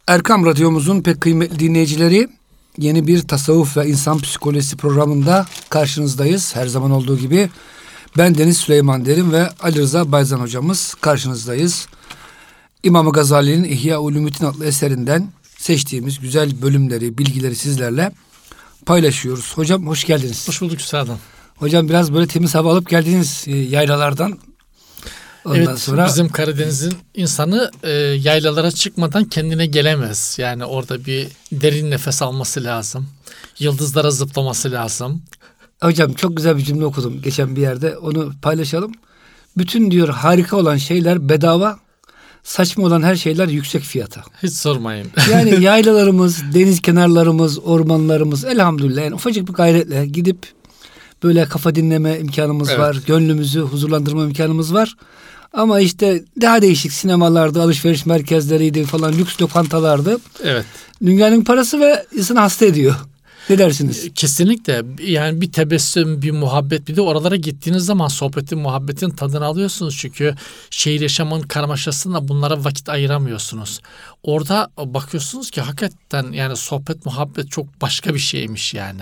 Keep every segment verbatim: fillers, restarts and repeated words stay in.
Erkam Radyomuzun pek kıymetli dinleyicileri, yeni bir tasavvuf ve insan psikolojisi programında karşınızdayız. Her zaman olduğu gibi ben Deniz Süleyman Derin ve Ali Rıza Bayzan hocamız karşınızdayız. İmam Gazali'nin İhya-Ulûmuddin adlı eserinden seçtiğimiz güzel bölümleri, bilgileri sizlerle paylaşıyoruz. Hocam hoş geldiniz. Hoş bulduk üstadım. Hocam biraz böyle temiz hava alıp geldiniz yaylalardan. Ondan evet sonra... bizim Karadeniz'in insanı e, yaylalara çıkmadan kendine gelemez. Yani orada bir derin nefes alması lazım. Yıldızlara zıplaması lazım. Hocam çok güzel bir cümle okudum geçen bir yerde, onu paylaşalım. Bütün diyor harika olan şeyler bedava, saçma olan her şeyler yüksek fiyata. Hiç sormayın. Yani yaylalarımız, deniz kenarlarımız, ormanlarımız elhamdülillah yani ufacık bir gayretle gidip böyle kafa dinleme imkanımız evet. var. Gönlümüzü huzurlandırma imkanımız var. Ama işte daha değişik sinemalardı, alışveriş merkezleriydi falan, lüks lokantalardı. Evet. Dünyanın parası ve insanı hasta ediyor. Ne dersiniz? Kesinlikle. Yani bir tebessüm, bir muhabbet, bir de oralara gittiğiniz zaman sohbetin, muhabbetin tadını alıyorsunuz. Çünkü şehir yaşamının karmaşasında bunlara vakit ayıramıyorsunuz. Orada bakıyorsunuz ki hakikaten yani sohbet, muhabbet çok başka bir şeymiş yani.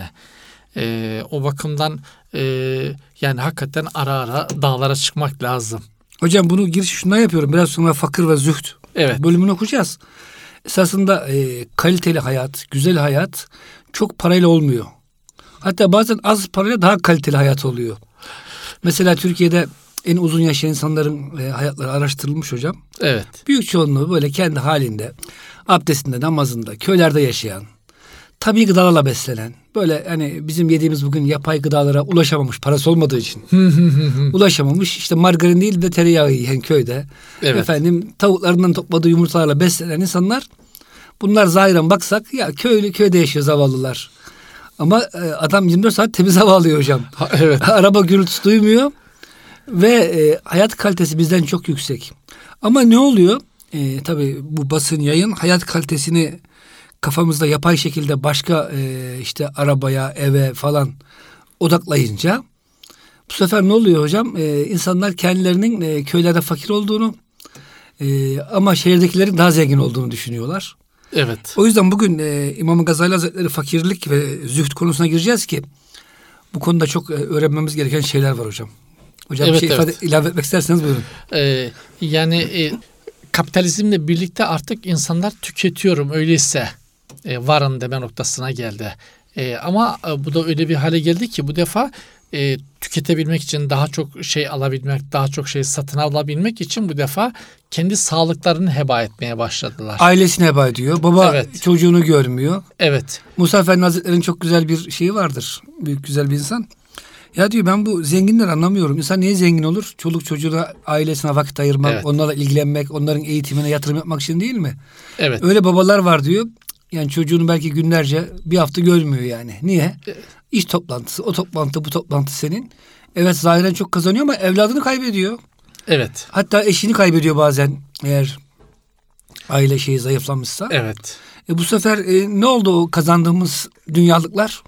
Ee, o bakımdan e, yani hakikaten ara ara dağlara çıkmak lazım. Hocam bunu giriş şundan yapıyorum. Biraz sonra fakir ve zühd evet. bölümünü okuyacağız. Esasında e, kaliteli hayat, güzel hayat çok parayla olmuyor. Hatta bazen az parayla daha kaliteli hayat oluyor. Mesela Türkiye'de en uzun yaşayan insanların e, hayatları araştırılmış hocam. Evet. Büyük çoğunluğu böyle kendi halinde, abdestinde, namazında, köylerde yaşayan, tabii gıdalarla beslenen, böyle hani bizim yediğimiz bugün yapay gıdalara ulaşamamış, parası olmadığı için ulaşamamış, işte margarin değil de tereyağı yiyen köyde, evet. efendim tavuklarından topladığı yumurtalarla beslenen insanlar, bunlar zahiren baksak ya köylü köyde yaşıyor zavallılar. Ama e, adam yirmi dört saat temiz hava alıyor hocam. Ha, evet. Araba gürültüsü duymuyor ve e, hayat kalitesi bizden çok yüksek. Ama ne oluyor? E, tabii bu basın yayın hayat kalitesini kafamızda yapay şekilde başka e, işte arabaya, eve falan odaklayınca bu sefer ne oluyor hocam? E, insanlar kendilerinin e, köylerde fakir olduğunu e, ama şehirdekilerin daha zengin olduğunu düşünüyorlar. Evet. O yüzden bugün e, İmam Gazali Hazretleri fakirlik ve zühd konusuna gireceğiz ki bu konuda çok e, öğrenmemiz gereken şeyler var hocam. Hocam evet, bir şey evet. ifade, ilave etmek isterseniz buyurun. Ee, yani e, kapitalizmle birlikte artık insanlar tüketiyorum öyleyse e, varın deme noktasına geldi. E, ama e, bu da öyle bir hale geldi ki bu defa e, tüketebilmek için, daha çok şey alabilmek, daha çok şey satın alabilmek için bu defa kendi sağlıklarını heba etmeye başladılar. Ailesini heba ediyor. Baba evet. çocuğunu görmüyor. Evet. Musa Efendi Hazretleri'nin çok güzel bir şeyi vardır. Büyük güzel bir insan. Ya diyor ben bu zenginleri anlamıyorum. İnsan niye zengin olur? Çoluk çocuğuna, ailesine vakit ayırmak, evet. onlarla ilgilenmek, onların eğitimine yatırım yapmak için değil mi? Evet. Öyle babalar var diyor. Yani çocuğunu belki günlerce, bir hafta görmüyor yani. Niye? Evet. İş toplantısı, o toplantı, bu toplantı senin. Evet zahiren çok kazanıyor ama evladını kaybediyor. Evet. Hatta eşini kaybediyor bazen eğer aile şeyi zayıflamışsa. Evet. E bu sefer e, ne oldu o kazandığımız dünyalıklar?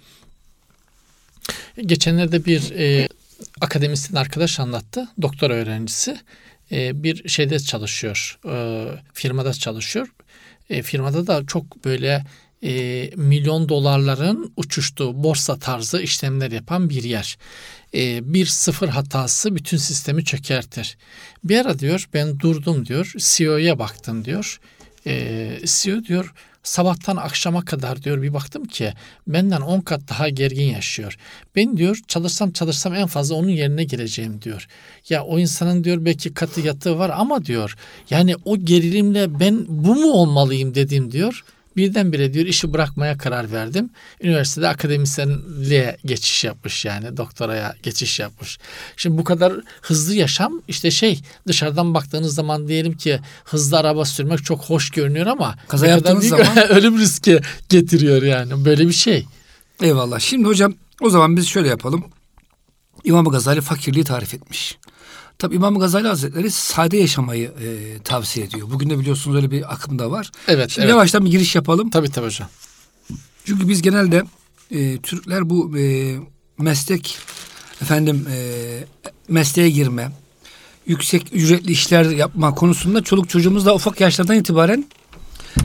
Geçenlerde bir e, akademisyen arkadaş anlattı. Doktor öğrencisi. E, bir şeyde çalışıyor. E, firmada çalışıyor. E, firmada da çok böyle e, milyon dolarların uçuştuğu borsa tarzı işlemler yapan bir yer. E, bir sıfır hatası bütün sistemi çökertir. Bir ara diyor ben durdum diyor. C E O'ya baktım diyor. E, C E O diyor sabahtan akşama kadar diyor bir baktım ki benden on kat daha gergin yaşıyor. Ben diyor çalışsam çalışsam en fazla onun yerine geleceğim diyor. Ya o insanın diyor belki katı yatığı var ama diyor yani o gerilimle ben bu mu olmalıyım dedim diyor. Birdenbire diyor işi bırakmaya karar verdim. Üniversitede akademisyenliğe geçiş yapmış yani doktoraya geçiş yapmış. Şimdi bu kadar hızlı yaşam işte şey dışarıdan baktığınız zaman diyelim ki hızlı araba sürmek çok hoş görünüyor ama kaza yaptığınız zaman ölüm riski getiriyor yani böyle bir şey. Eyvallah. Şimdi hocam o zaman biz şöyle yapalım. İmam Gazali fakirliği tarif etmiş. Tabii İmam Gazali Hazretleri sade yaşamayı e, tavsiye ediyor. Bugün de biliyorsunuz öyle bir akım da var. Evet. Şimdi evet. yavaştan bir giriş yapalım. Tabii tabii hocam. Çünkü biz genelde e, Türkler bu e, meslek efendim e, mesleğe girme, yüksek ücretli işler yapma konusunda çoluk çocuğumuz da ufak yaşlardan itibaren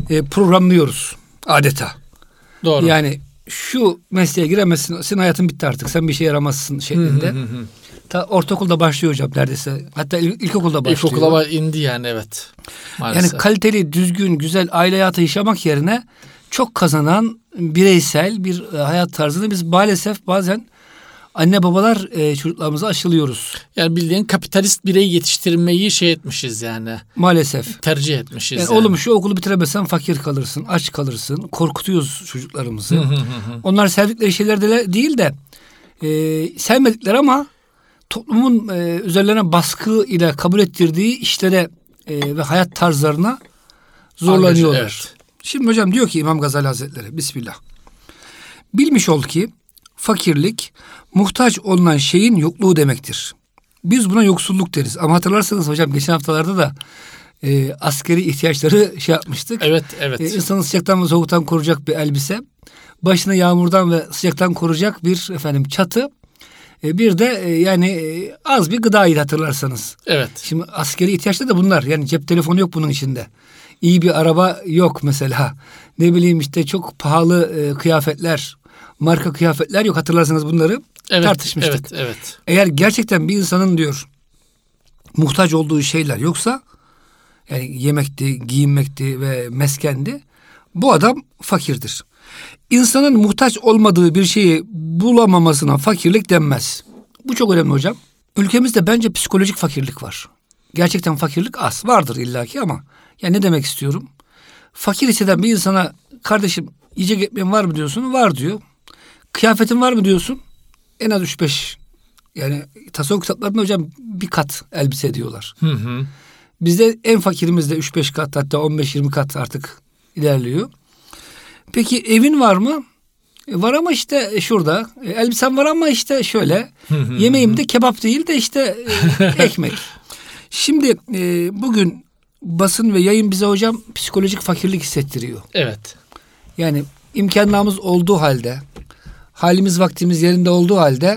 e, programlıyoruz adeta. Doğru. Yani şu mesleğe giremezsin, senin hayatın bitti artık, sen bir şey yaramazsın şeklinde. Hı hı hı. Ta ortaokulda başlıyor hocam neredeyse. Hatta il, ilkokulda başlıyor. İlkokula indi yani, evet. Maalesef. Yani kaliteli, düzgün, güzel aile hayatı yaşamak yerine çok kazanan bireysel bir hayat tarzını biz maalesef bazen anne babalar e, çocuklarımıza aşılıyoruz. Yani bildiğin kapitalist birey yetiştirmeyi şey etmişiz yani. Maalesef. Tercih etmişiz yani. yani. Oğlum şu okulu bitiremezsen fakir kalırsın, aç kalırsın. Korkutuyoruz çocuklarımızı. Onlar sevdikleri şeyler de değil de e, sevmedikleri ama toplumun e, üzerlerine baskı ile kabul ettirdiği işlere e, ve hayat tarzlarına zorlanıyorlar. Evet. Şimdi hocam diyor ki İmam Gazali Hazretleri, Bismillah. Bilmiş ol ki fakirlik muhtaç olunan şeyin yokluğu demektir. Biz buna yoksulluk deriz. Ama hatırlarsanız hocam geçen haftalarda da e, askeri ihtiyaçları şey yapmıştık. Evet, evet. E, insanı sıcaktan ve soğuktan koruyacak bir elbise, başına yağmurdan ve sıcaktan koruyacak bir efendim çatı, e, bir de e, yani e, az bir gıdaydı hatırlarsanız. Evet. Şimdi askeri ihtiyaçlar da bunlar. Yani cep telefonu yok bunun içinde. İyi bir araba yok mesela. Ne bileyim işte çok pahalı e, kıyafetler, marka kıyafetler yok. Hatırlarsanız bunları evet, tartışmıştık. Evet, evet. Eğer gerçekten bir insanın diyor muhtaç olduğu şeyler yoksa, yani yemekti, giyinmekti ve meskendi, bu adam fakirdir. İnsanın muhtaç olmadığı bir şeyi bulamamasına fakirlik denmez. Bu çok önemli hocam. Ülkemizde bence psikolojik fakirlik var. Gerçekten fakirlik az. Vardır illaki ama yani ne demek istiyorum? Fakir hisseden bir insana kardeşim yiyecek ekmeğin var mı diyorsun? Var diyor. Kıyafetin var mı diyorsun? En az üç beş. Yani tasavvuf kitaplarında hocam bir kat elbise diyorlar. Hı hı. Bizde en fakirimiz de üç beş kat, hatta on beş yirmi kat artık ilerliyor. Peki evin var mı? E var ama işte şurada. E, elbisen var ama işte şöyle. Yemeğim de kebap değil de işte e, ekmek. Şimdi e, bugün basın ve yayın bize hocam psikolojik fakirlik hissettiriyor. Evet. Yani imkanlarımız olduğu halde, halimiz vaktimiz yerinde olduğu halde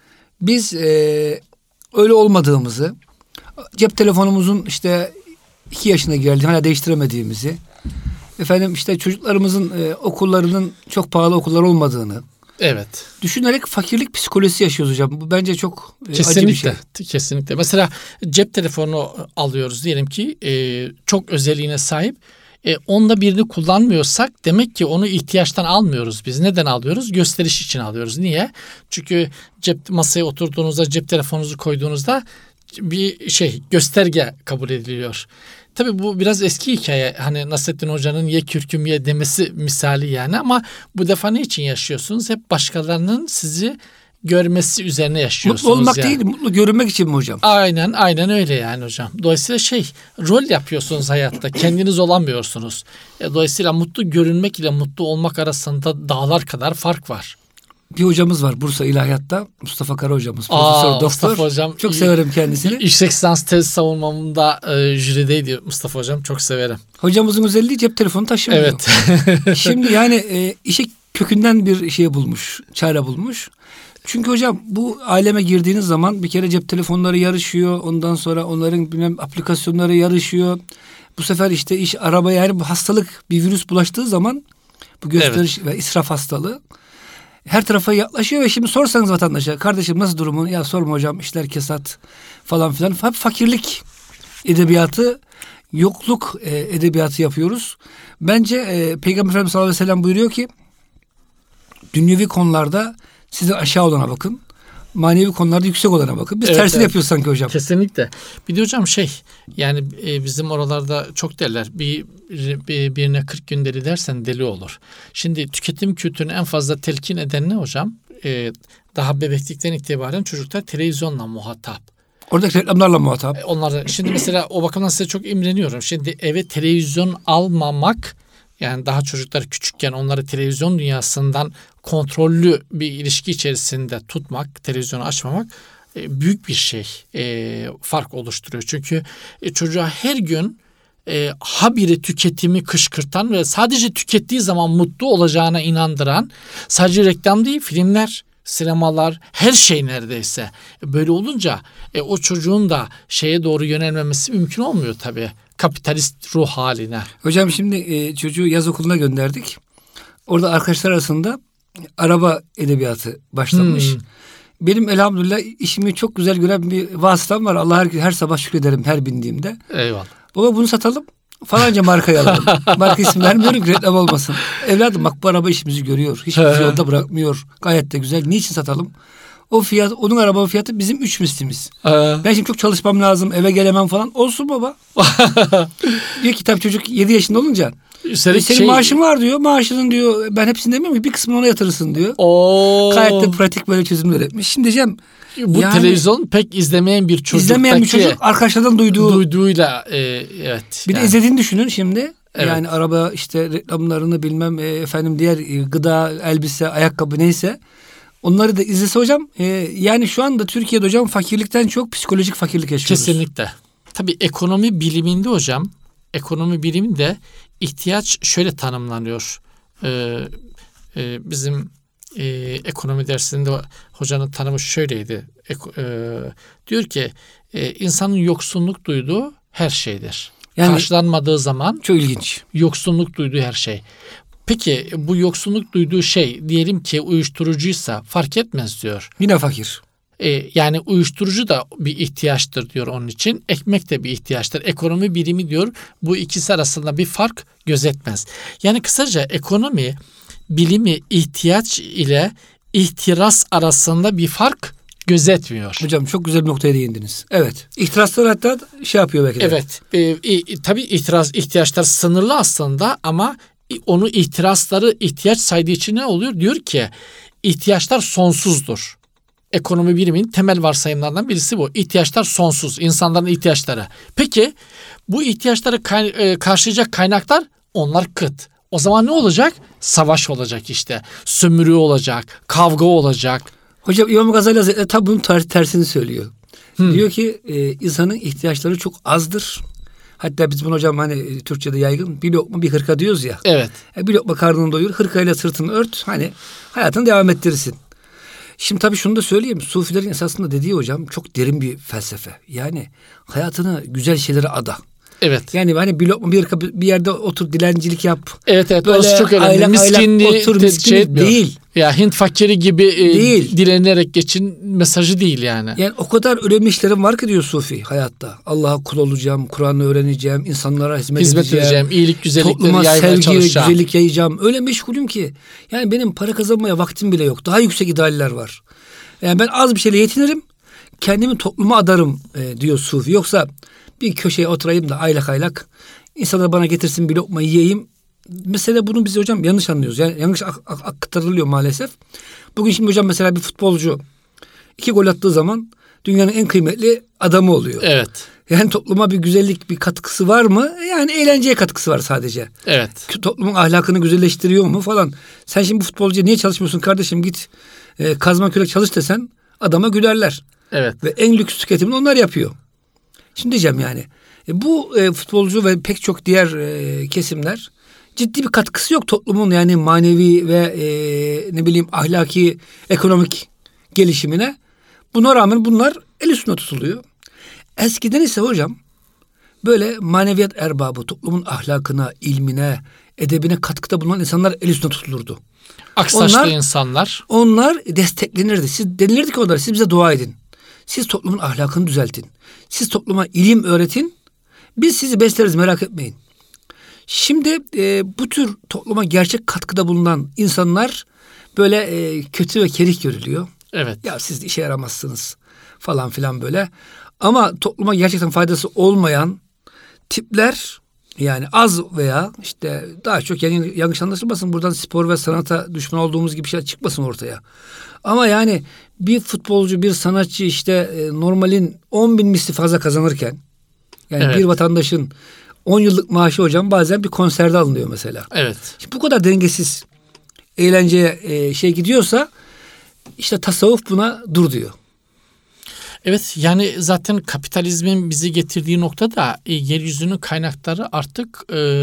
biz e, öyle olmadığımızı, cep telefonumuzun işte iki yaşına geldi hala değiştiremediğimizi, efendim işte çocuklarımızın e, okullarının çok pahalı okullar olmadığını, evet, düşünerek fakirlik psikolojisi yaşıyoruz hocam. Bu bence çok e, kesinlikle, acı bir şey. Kesinlikle. Mesela cep telefonu alıyoruz diyelim ki e, çok özelliğine sahip. E, onda birini kullanmıyorsak demek ki onu ihtiyaçtan almıyoruz biz. Neden alıyoruz? Gösteriş için alıyoruz. Niye? Çünkü cep masaya oturduğunuzda cep telefonunuzu koyduğunuzda bir şey gösterge kabul ediliyor. Tabii bu biraz eski hikaye. Hani Nasrettin Hoca'nın ye kürküm ye demesi misali yani, ama bu defa ne için yaşıyorsunuz? Hep başkalarının sizi görmesi üzerine yaşıyorsunuz. Mutlu olmak yani. değil, mutlu görünmek için mi hocam? Aynen, aynen öyle yani hocam. Dolayısıyla şey, rol yapıyorsunuz hayatta. Kendiniz olamıyorsunuz. Dolayısıyla mutlu görünmek ile mutlu olmak arasında dağlar kadar fark var. Bir hocamız var Bursa İlahiyat'ta, Mustafa Kara hocamız. Aa, Profesör, doktor. Mustafa hocam. Çok severim kendisini. Yüksek lisans tez savunmamda e, jürideydi Mustafa hocam. Çok severim. Hocamızın özelliği cep telefonu taşımıyor. Evet. Şimdi yani e, işe kökünden bir şey bulmuş, çare bulmuş. Çünkü hocam bu aleme girdiğiniz zaman bir kere cep telefonları yarışıyor. Ondan sonra onların bilmem aplikasyonları yarışıyor. Bu sefer işte iş araba, yani bu hastalık, bir virüs bulaştığı zaman bu gösteriş evet. ve israf hastalığı her tarafa yaklaşıyor ve şimdi sorsanız vatandaşa, kardeşim nasıl durumun? Ya sorma hocam, işler kesat falan filan. Hep fakirlik edebiyatı, yokluk e, edebiyatı yapıyoruz. Bence e, Peygamber Efendimiz sallallahu aleyhi ve sellem buyuruyor ki dünyevi konularda sizden aşağı olana bakın, manevi konularda yüksek olana bakın. Biz evet, tersini evet. yapıyoruz sanki hocam. Kesinlikle. Bir de hocam şey, yani e, bizim oralarda çok derler, bir, bir birine kırk gün deli dersen deli olur. Şimdi tüketim kültürünü en fazla telkin eden ne hocam? E, daha bebeklikten itibaren çocuklar televizyonla muhatap. Oradaki reklamlarla muhatap. E, onları, şimdi mesela o bakımdan size çok imreniyorum. Şimdi eve televizyon almamak, yani daha çocuklar küçükken onları televizyon dünyasından kontrollü bir ilişki içerisinde tutmak, televizyonu açmamak e, büyük bir şey, e, fark oluşturuyor. Çünkü e, çocuğa her gün e, habire tüketimi kışkırtan ve sadece tükettiği zaman mutlu olacağına inandıran, sadece reklam değil, filmler, sinemalar, her şey neredeyse. Böyle olunca e, o çocuğun da şeye doğru yönelmemesi mümkün olmuyor tabii. kapitalist ruh haline. Hocam şimdi e, çocuğu yaz okuluna gönderdik. Orada arkadaşlar arasında araba edebiyatı başlamış. Hmm. Benim elhamdülillah işimi çok güzel gören bir vasıtam var. Allah her, her sabah şükrederim her bindiğimde. Eyvallah. Baba bunu satalım. Falanca markayı alalım. Marka ismi vermiyorum ki reklam olmasın. Evladım bak bu araba işimizi görüyor. Hiçbir yolda bırakmıyor. Gayet de güzel. Niçin satalım? O fiyat, onun araba fiyatı bizim üç mislimiz. Ben şimdi çok çalışmam lazım. Eve gelemem falan. Olsun baba. Diyor ki tabii çocuk yedi yaşında olunca. E, senin şey... maaşın var diyor. Maaşının diyor ben hepsini demiyorum ki bir kısmını ona yatırırsın diyor. Oo. Gayet de pratik böyle çözümler etmiş. Şimdi diyeceğim. Bu yani, televizyon pek izlemeyen bir çocuktaki. İzlemeyen bir çocuk arkadaşlardan duyduğu. Duyduğuyla e, evet. Bir yani. de izlediğini düşünün şimdi. Evet. Yani araba işte reklamlarını bilmem e, efendim diğer e, gıda, elbise, ayakkabı neyse. Onları da izlese hocam e, yani şu anda Türkiye'de hocam fakirlikten çok psikolojik fakirlik yaşıyoruz. Kesinlikle. Tabii ekonomi biliminde hocam, ekonomi biliminde ihtiyaç şöyle tanımlanıyor. Ee, e, bizim e, ekonomi dersinde hocanın tanımı şöyleydi. E, e, diyor ki e, insanın yoksunluk duyduğu her şeydir. Yani, karşılanmadığı zaman çok ilginç. Yoksunluk duyduğu her şey. Peki bu yoksunluk duyduğu şey diyelim ki uyuşturucuysa fark etmez diyor. Yine fakir. Ee, yani uyuşturucu da bir ihtiyaçtır diyor onun için. Ekmek de bir ihtiyaçtır. Ekonomi bilimi diyor bu ikisi arasında bir fark gözetmez. Yani kısaca ekonomi bilimi ihtiyaç ile ihtiras arasında bir fark gözetmiyor. Hocam çok güzel bir noktaya değindiniz. Evet. İhtiraslar hatta şey yapıyor belki de. Evet. E, e, tabii ihtiras ihtiyaçlar sınırlı aslında ama onu ihtirasları ihtiyaç saydığı için ne oluyor? Diyor ki ihtiyaçlar sonsuzdur. Ekonomi biliminin temel varsayımlarından birisi bu. İhtiyaçlar sonsuz. İnsanların ihtiyaçları. Peki bu ihtiyaçları kay- e, karşılayacak kaynaklar onlar kıt. O zaman ne olacak? Savaş olacak işte. Sömürü olacak. Kavga olacak. Hocam İmam Gazali Hazretleri tabi bunun tersini söylüyor. Hmm. Diyor ki e, insanın ihtiyaçları çok azdır. Hatta biz bunu hocam hani Türkçe'de yaygın bir lokma bir hırka diyoruz ya. Evet. E, bir lokma karnını doyur, hırkayla sırtını ört. Hani hayatını devam ettirirsin. Şimdi tabii şunu da söyleyeyim. Sufilerin esasında dediği hocam çok derin bir felsefe. Yani hayatını güzel şeylere ada. Evet. Yani hani bir lokma bir hırka bir yerde otur dilencilik yap. Evet evet. Böyle orası çok önemli. Aylak, miskinliği aylak otur, miskinlik şey değil. Ya Hint fakiri gibi e, değil. Dilenerek geçin mesajı değil yani. Yani o kadar önemli işlerim var ki diyor Sufi hayatta. Allah'a kul olacağım, Kur'an'ı öğreneceğim, insanlara hizmet, hizmet edeceğim. edeceğim, iyilik, güzellikleri topluma yaymaya sevgi, çalışacağım. güzellik yayacağım. Öyle meşgulüm ki. Yani benim para kazanmaya vaktim bile yok. Daha yüksek idealler var. Yani ben az bir şeyle yetinirim, kendimi topluma adarım e, diyor Sufi. Yoksa bir köşeye oturayım da aylak aylak insanlar bana getirsin bir lokma yiyeyim. Mesela bunu biz hocam yanlış anlıyoruz. Yani yanlış ak- ak- aktarılıyor maalesef. Bugün şimdi hocam mesela bir futbolcu iki gol attığı zaman dünyanın en kıymetli adamı oluyor. Evet. Yani topluma bir güzellik, bir katkısı var mı? Yani eğlenceye katkısı var sadece. Evet. Toplumun ahlakını güzelleştiriyor mu falan. Sen şimdi bu futbolcuya niye çalışmıyorsun kardeşim git e, kazma kürek çalış desen adama gülerler. Evet. Ve en lüks tüketimini onlar yapıyor. Şimdi diyeceğim yani. E, bu e, futbolcu ve pek çok diğer e, kesimler ciddi bir katkısı yok toplumun yani manevi ve e, ne bileyim ahlaki, ekonomik gelişimine. Buna rağmen bunlar el üstüne tutuluyor. Eskiden ise hocam böyle maneviyat erbabı, toplumun ahlakına, ilmine, edebine katkıda bulunan insanlar el üstüne tutulurdu. Aksaçlı onlar, insanlar. Onlar desteklenirdi. Siz denilirdi ki onlara siz bize dua edin. Siz toplumun ahlakını düzeltin. Siz topluma ilim öğretin. Biz sizi besleriz merak etmeyin. Şimdi e, bu tür topluma gerçek katkıda bulunan insanlar böyle e, kötü ve kerik görülüyor. Evet. Ya siz işe yaramazsınız falan filan böyle. Ama topluma gerçekten faydası olmayan tipler yani az veya işte daha çok yani yanlış anlaşılmasın buradan spor ve sanata düşman olduğumuz gibi şeyler çıkmasın ortaya. Ama yani bir futbolcu bir sanatçı işte e, normalin on bin misli fazla kazanırken yani evet. Bir vatandaşın on yıllık maaşı hocam bazen bir konserde alınıyor mesela. Evet. Şimdi bu kadar dengesiz eğlenceye e, şey gidiyorsa işte tasavvuf buna dur diyor. Evet yani zaten kapitalizmin bizi getirdiği noktada e, yeryüzünün kaynakları artık e,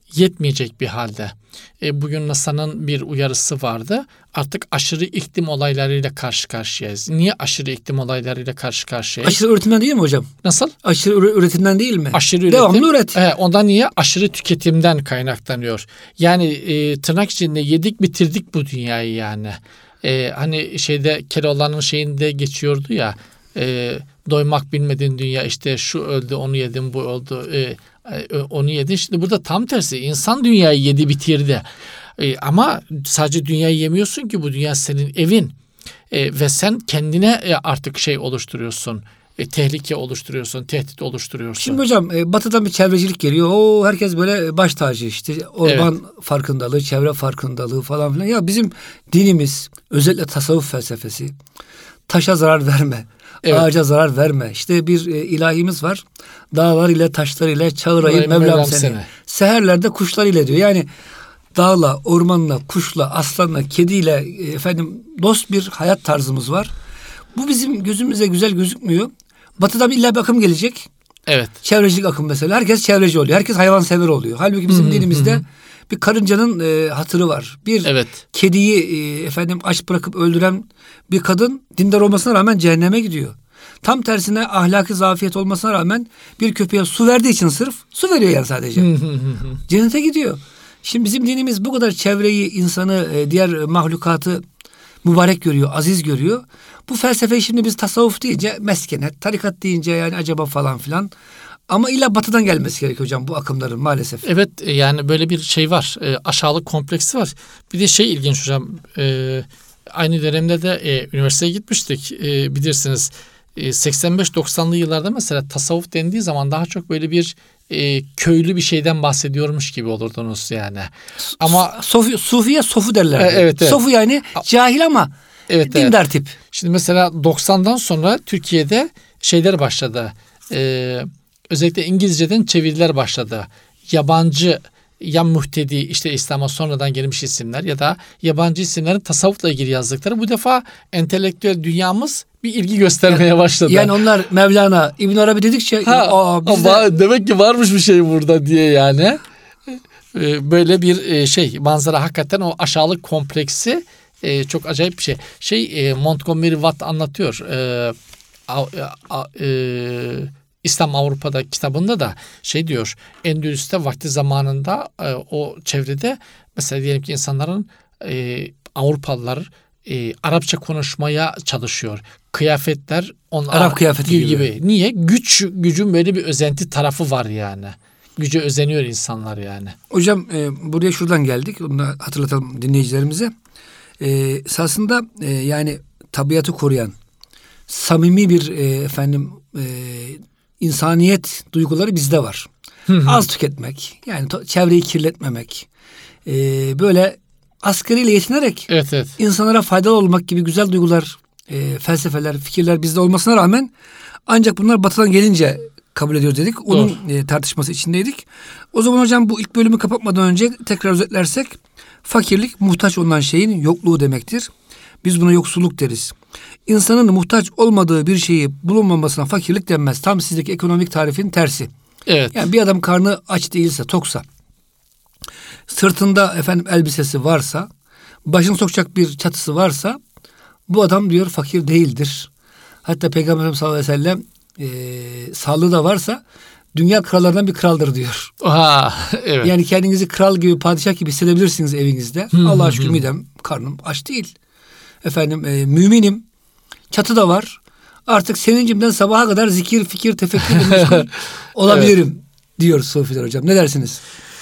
yetmeyecek bir halde. E, bugün NASA'nın bir uyarısı vardı. Artık aşırı iklim olaylarıyla karşı karşıyayız. Niye aşırı iklim olaylarıyla karşı karşıyayız? Aşırı üretimden değil mi hocam? Nasıl? Aşırı üretimden değil mi? Aşırı üretim. Devamlı üret. E, ondan niye? Aşırı tüketimden kaynaklanıyor. Yani e, tırnak içinde yedik bitirdik bu dünyayı yani. E, hani şeyde Keloğlan'ın şeyinde geçiyordu ya. E, doymak bilmedin dünya, işte şu öldü onu yedim bu oldu e, e, onu yedin. Şimdi burada tam tersi, insan dünyayı yedi bitirdi. E, ama sadece dünyayı yemiyorsun ki, bu dünya senin evin. E, ve sen kendine e, artık şey oluşturuyorsun. E, tehlike oluşturuyorsun, tehdit oluşturuyorsun. Şimdi hocam e, batıdan bir çevrecilik geliyor. O herkes böyle baş tacı, işte orman evet. farkındalığı, çevre farkındalığı falan filan. Ya bizim dinimiz, özellikle tasavvuf felsefesi, taşa zarar verme, evet. ağaca zarar verme. İşte bir e, ilahimiz var. Dağlar ile taşlar ile çağırayım Mevlam, Mevlam seni. seni. Seherlerde kuşlar ile diyor. Yani dağla, ormanla, kuşla, aslanla, kediyle e, efendim dost bir hayat tarzımız var. Bu bizim gözümüze güzel gözükmüyor. Batı'da bir illa bir akım gelecek. Evet. Çevrecilik akım mesela. Herkes çevreci oluyor. Herkes hayvansever oluyor. Halbuki bizim hı hı, dinimizde hı. bir karıncanın e, hatırı var. Bir evet. kediyi e, efendim aç bırakıp öldüren bir kadın dindar olmasına rağmen cehenneme gidiyor. Tam tersine ahlaki zafiyet olmasına rağmen bir köpeğe su verdiği için sırf su veriyor yani sadece. Hı hı hı. Cennete gidiyor. Şimdi bizim dinimiz bu kadar çevreyi, insanı, e, diğer mahlukatı mübarek görüyor, aziz görüyor. Bu felsefeyi şimdi biz tasavvuf deyince meskenet, tarikat deyince yani acaba falan filan. Ama illa batıdan gelmesi gerekiyor hocam bu akımların maalesef. Evet, yani böyle bir şey var. E, aşağılık kompleksi var. Bir de şey ilginç hocam. E, aynı dönemde de e, üniversiteye gitmiştik. E, bilirsiniz e, seksen beş doksanlı yıllarda mesela tasavvuf dendiği zaman daha çok böyle bir e, köylü bir şeyden bahsediyormuş gibi olurdunuz yani. Ama Sofi, Sufiye sofu derler. E, evet, evet. Sofu yani cahil ama evet, dindar evet. tip. Şimdi mesela doksandan sonra Türkiye'de şeyler başladı. Ee, özellikle İngilizceden çeviriler başladı. Yabancı ya muhtedi, işte İslam'a sonradan gelmiş isimler ya da yabancı isimlerin tasavvufla ilgili yazdıkları, bu defa entelektüel dünyamız bir ilgi göstermeye yani, başladı. Yani onlar Mevlana, İbn Arabi dedikçe ha, aa, biz de... demek ki varmış bir şey burada diye yani. Ee, böyle bir şey manzara, hakikaten o aşağılık kompleksi Ee, çok acayip bir şey. Şey e, Montgomery Watt anlatıyor. Ee, a, a, e, İslam Avrupa'da kitabında da şey diyor. Endülüs'te vakti zamanında e, o çevrede mesela diyelim ki insanların e, Avrupalılar e, Arapça konuşmaya çalışıyor. Kıyafetler onlar Arap kıyafeti gibi. gibi. Niye? Güç gücün böyle bir özenti tarafı var yani. Güce özeniyor insanlar yani. Hocam e, buraya şuradan geldik. Onu da hatırlatalım dinleyicilerimize. Ee, esasında e, yani tabiatı koruyan samimi bir e, efendim e, insaniyet duyguları bizde var. Az tüketmek, yani to- çevreyi kirletmemek, e, böyle asgariyle yetinerek evet, evet. insanlara faydalı olmak gibi güzel duygular, e, felsefeler, fikirler bizde olmasına rağmen ancak bunlar batıdan gelince kabul ediyoruz dedik. Onun e, tartışması içindeydik. O zaman hocam bu ilk bölümü kapatmadan önce tekrar özetlersek, fakirlik muhtaç olunan şeyin yokluğu demektir. Biz buna yoksulluk deriz. İnsanın muhtaç olmadığı bir şeyi bulunmamasına fakirlik denmez. Tam sizdeki ekonomik tarifin tersi. Evet. Yani bir adam karnı aç değilse, toksa, sırtında efendim elbisesi varsa, başını sokacak bir çatısı varsa, bu adam diyor fakir değildir. Hatta Peygamber sallallahu aleyhi ve sellem e, sağlığı da varsa dünya krallarından bir kraldır diyor. Aha, evet. Yani kendinizi kral gibi, padişah gibi hissedebilirsiniz evinizde. Allah'a şükür midem, karnım aç değil. Efendim e, müminim, çatı da var. Artık sevincimden sabaha kadar zikir, fikir, tefekkür olabilirim evet. diyor Sufiler hocam. Ne dersiniz?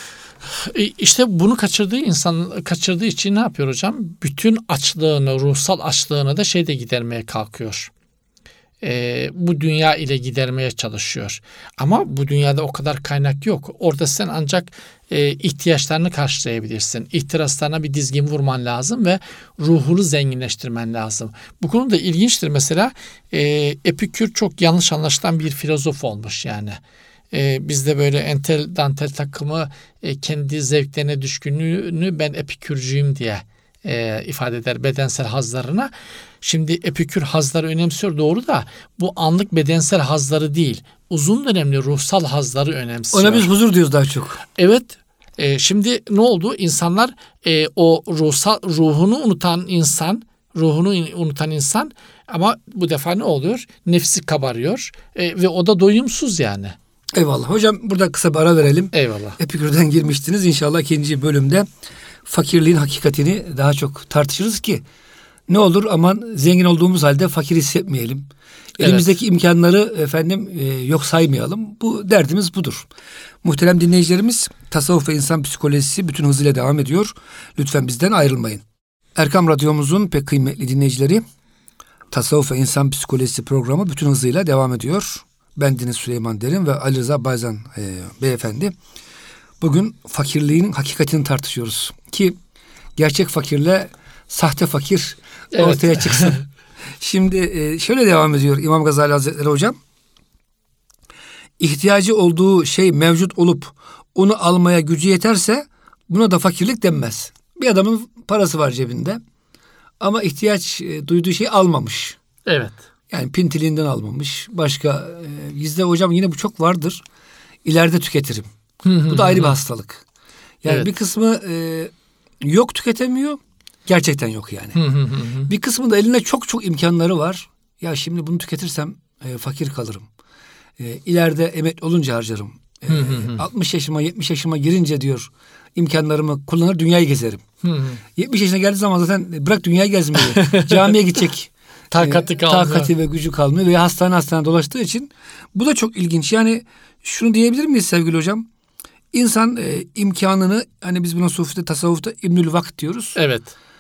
İşte bunu kaçırdığı insan kaçırdığı için ne yapıyor hocam? Bütün açlığını, ruhsal açlığını da şeyde gidermeye kalkıyor. Ee, bu dünya ile gidermeye çalışıyor. Ama bu dünyada o kadar kaynak yok. Orada sen ancak e, ihtiyaçlarını karşılayabilirsin. İhtiraslarına bir dizgin vurman lazım ve ruhunu zenginleştirmen lazım. Bu konuda ilginçtir. Mesela e, Epikür çok yanlış anlaşılan bir filozof olmuş yani. E, bizde böyle entel dantel takımı e, kendi zevklerine düşkünlüğünü ben epikürcüyüm diye e, ifade eder bedensel hazlarına. Şimdi Epikür hazları önemsiyor doğru da bu anlık bedensel hazları değil, uzun dönemli ruhsal hazları önemsiyor. Ona biz huzur diyoruz daha çok. Evet. E, şimdi ne oldu? İnsanlar e, o ruhsal ruhunu unutan insan, ruhunu unutan insan ama bu defa ne oluyor? Nefsi kabarıyor e, ve o da doyumsuz yani. Eyvallah. Hocam burada kısa bir ara verelim. Eyvallah. Epikür'den girmiştiniz. İnşallah ikinci bölümde fakirliğin hakikatini daha çok tartışırız ki ne olur aman zengin olduğumuz halde fakir hissetmeyelim. Evet. Elimizdeki imkanları efendim e, yok saymayalım. Bu derdimiz budur. Muhterem dinleyicilerimiz, Tasavvuf ve İnsan Psikolojisi bütün hızıyla devam ediyor. Lütfen bizden ayrılmayın. Erkam Radyomuzun pek kıymetli dinleyicileri, Tasavvuf ve İnsan Psikolojisi programı bütün hızıyla devam ediyor. Ben Deniz Süleyman Derin ve Ali Rıza Bayzan e, beyefendi. Bugün fakirliğin hakikatini tartışıyoruz. Ki gerçek fakirle sahte fakir Evet. ortaya çıksın. Şimdi e, şöyle devam ediyor İmam Gazali Hazretleri hocam. İhtiyacı olduğu şey mevcut olup onu almaya gücü yeterse buna da fakirlik denmez. Bir adamın parası var cebinde ama ihtiyaç e, duyduğu şeyi almamış. Evet. Yani pintiliğinden almamış. Başka e, bizde hocam yine bu çok vardır. İleride tüketirim. Bu da ayrı bir hastalık. Yani Evet. bir kısmı e, yok tüketemiyor. Gerçekten yok yani. Bir kısmı da elinde çok çok imkanları var. Ya şimdi bunu tüketirsem e, fakir kalırım. E, ileride emekli olunca harcarım. E, altmış yaşıma yetmiş yaşıma girince diyor imkanlarımı kullanır dünyayı gezerim. yetmiş yaşına geldiği zaman zaten bırak dünyayı gezmeyi. Camiye gidecek. Takati e, kalmıyor. Takati ve gücü kalmıyor ve hastane hastane dolaştığı için bu da çok ilginç. Yani şunu diyebilir miyiz sevgili hocam? İnsan e, imkanını hani biz buna sufide tasavvufta İbnül Vakt diyoruz. Evet.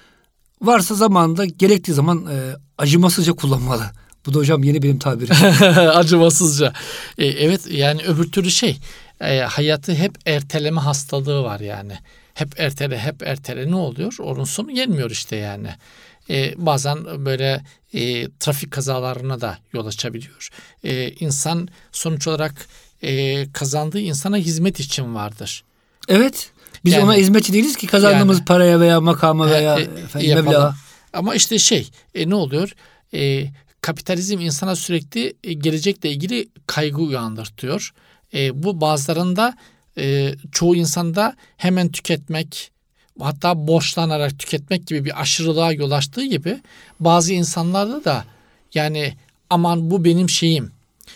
Varsa zamanında gerektiği zaman e, acımasızca kullanmalı. Bu da hocam yeni benim tabirim. Acımasızca. E, evet yani öbür türlü şey e, hayatı hep erteleme hastalığı var yani. Hep ertele hep ertele ne oluyor? Onun sonu gelmiyor işte yani. E, bazen böyle e, trafik kazalarına da yol açabiliyor. E, insan sonuç olarak e, kazandığı insana hizmet için vardır. Evet. Biz Yani- ona hizmetçi değiliz ki kazandığımız Yani- paraya veya makama veya E, e, efendim, yapalım. meblağa. Ama işte şey e, ne oluyor? E, kapitalizm insana sürekli e, gelecekle ilgili kaygı uyandırtıyor. E, bu bazılarında e, çoğu insanda hemen tüketmek hatta borçlanarak tüketmek gibi bir aşırılığa yol açtığı gibi bazı insanlarda da yani aman bu benim şeyim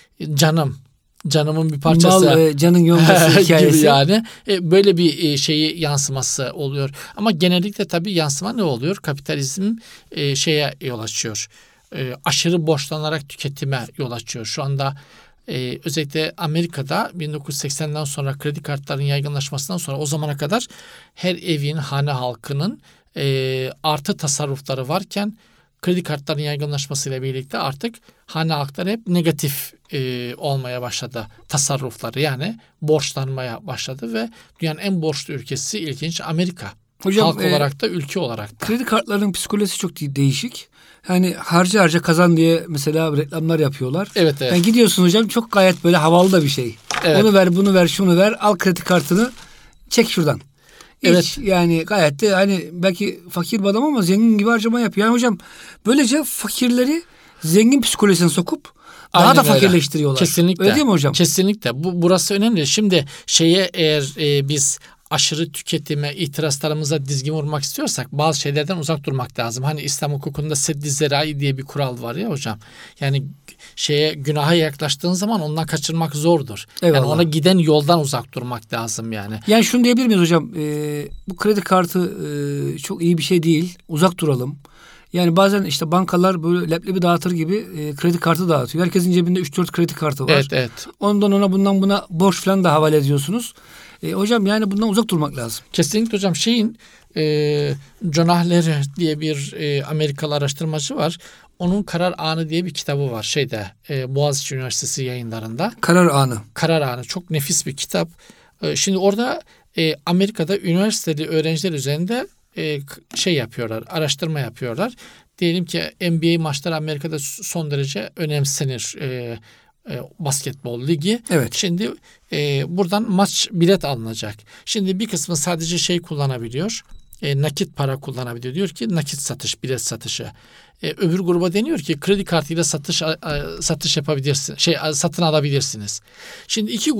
canım canımın bir parçası. Mal e, canın yolması hikayesi. gibi yani e, böyle bir e, şeyi yansıması oluyor. Ama genellikle tabii yansıma ne oluyor? Kapitalizm e, şeye yol açıyor. E, aşırı borçlanarak tüketime yol açıyor. Şu anda e, özellikle Amerika'da bin dokuz yüz seksenden sonra kredi kartlarının yaygınlaşmasından sonra o zamana kadar her evin, hane halkının e, artı tasarrufları varken kredi kartlarının yaygınlaşmasıyla birlikte artık hane halkları hep negatif e, olmaya başladı tasarrufları. Yani borçlanmaya başladı ve dünyanın en borçlu ülkesi ilginç Amerika. Hocam, Halk e, olarak da ülke olarak da. Kredi kartlarının psikolojisi çok de- değişik. Yani harca harca kazan diye mesela reklamlar yapıyorlar. Evet evet. Yani gidiyorsun hocam çok gayet böyle havalı da bir şey. Evet. Onu ver, bunu ver, şunu ver. Al kredi kartını. Çek şuradan. Hiç Evet. yani gayet de hani belki fakir bir adam ama zengin gibi harcama yapıyor. Yani hocam böylece fakirleri zengin psikolojisine sokup daha Aynen da öyle. fakirleştiriyorlar. Kesinlikle. Öyle değil mi hocam? Kesinlikle. Bu burası önemli. Şimdi şeye eğer e, biz aşırı tüketime, itirazlarımıza dizgin vurmak istiyorsak bazı şeylerden uzak durmak lazım. Hani İslam hukukunda seddi zerai diye bir kural var ya hocam. Yani şeye günaha yaklaştığın zaman ondan kaçırmak zordur. Eyvallah. Yani ona giden yoldan uzak durmak lazım yani. Yani şunu diyebilir miyiz hocam? Ee, bu kredi kartı e, çok iyi bir şey değil. Uzak duralım. Yani bazen işte bankalar böyle leblebi dağıtır gibi e, kredi kartı dağıtıyor. Herkesin cebinde üç dört kredi kartı var. Evet evet. Ondan ona bundan buna borç falan da havale ediyorsunuz. E, hocam yani bundan uzak durmak lazım. Kesinlikle hocam şeyin e, John Ahler diye bir e, Amerikalı araştırmacı var. Onun Karar Anı diye bir kitabı var şeyde e, Boğaziçi Üniversitesi yayınlarında. Karar anı. Karar Anı çok nefis bir kitap. E, şimdi orada e, Amerika'da üniversiteli öğrenciler üzerinde e, şey yapıyorlar, araştırma yapıyorlar. Diyelim ki N B A maçları Amerika'da son derece önemsenir. E, e, basketbol ligi. Evet. Şimdi e, buradan maç bilet alınacak. Şimdi bir kısmı sadece şey kullanabiliyor. E, nakit para kullanabiliyor. Diyor ki nakit satış, bilet satışı. E, öbür gruba deniyor ki kredi kartıyla satış a, a, satış yapabilirsin. Şey a, satın alabilirsiniz. Şimdi iki grup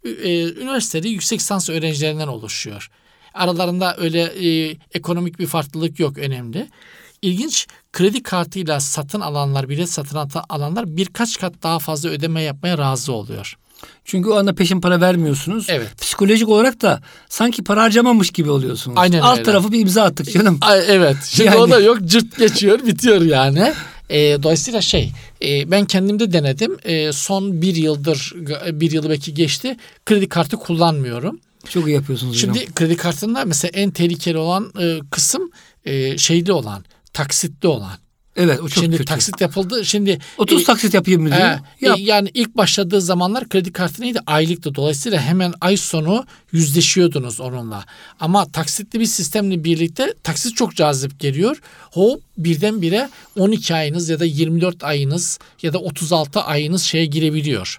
e, üniversitede yüksek lisans öğrencilerinden oluşuyor. Aralarında öyle e, ekonomik bir farklılık yok, önemli. İlginç, kredi kartıyla satın alanlar, bilet satın alanlar birkaç kat daha fazla ödeme yapmaya razı oluyor. Çünkü o anda peşin para vermiyorsunuz. Evet. Psikolojik olarak da sanki para harcamamış gibi oluyorsunuz. Aynen Alt öyle. tarafı bir imza attık canım. Ay, evet. Şimdi Yani. o da yok. Cırt geçiyor, bitiyor yani. E, dolayısıyla şey, e, ben kendimde denedim. E, son bir yıldır, bir yılı belki geçti. Kredi kartı kullanmıyorum. Çok iyi yapıyorsunuz Şimdi hocam. kredi kartında mesela en tehlikeli olan e, kısım e, şeyli olan, taksitli olan. Evet, o çok Şimdi kötü. taksit yapıldı. Şimdi otuz e, taksit yapayım mı diyor. e, Yap. e, yani ilk başladığı zamanlar kredi kartı neydi? Aylıktı. Dolayısıyla hemen ay sonu yüzleşiyordunuz onunla. Ama taksitli bir sistemle birlikte taksit çok cazip geliyor. Hop, birdenbire on iki ayınız ya da yirmi dört ayınız ya da otuz altı ayınız şeye girebiliyor.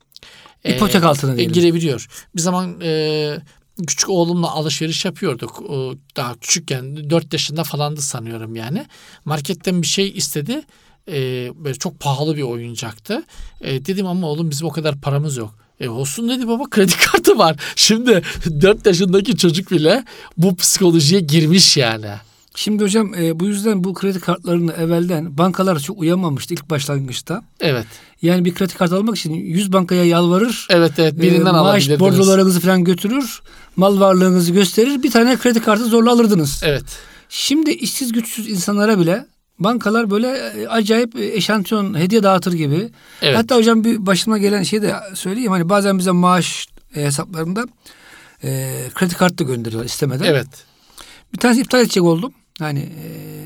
İpotek altına e, diyelim. girebiliyor. Bir zaman e, küçük oğlumla alışveriş yapıyorduk. O, daha küçükken, dört yaşında falandı sanıyorum yani. Marketten bir şey istedi. E, böyle çok pahalı bir oyuncaktı. E, dedim ama oğlum bizim o kadar paramız yok. E olsun dedi baba, kredi kartı var. Şimdi dört yaşındaki çocuk bile bu psikolojiye girmiş yani. Şimdi hocam e, bu yüzden bu kredi kartlarını evvelden bankalar çok uyamamıştı ilk başlangıçta. Evet. Yani bir kredi kartı almak için yüz bankaya yalvarır. Evet evet, birinden e, maaş alabilirdiniz. bordolarınızı falan götürür. Mal varlığınızı gösterir. Bir tane kredi kartı zorla alırdınız. Evet. Şimdi işsiz güçsüz insanlara bile bankalar böyle e, acayip e, eşantiyon hediye dağıtır gibi. Evet. Hatta hocam bir başıma gelen şeyi de söyleyeyim. Hani bazen bize maaş e, hesaplarında e, kredi kartı da gönderiyorlar istemeden. Evet. Bir tanesi iptal edecek oldum. Yani e,